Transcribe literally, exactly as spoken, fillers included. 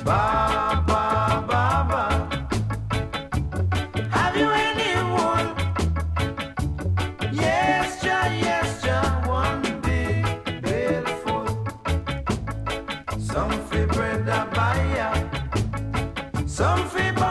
Ba, ba, ba, ba. Have you anyone? Yes, Jah, yes, Jah, one big bellyful. Some fi bread a buy ya, some fi buy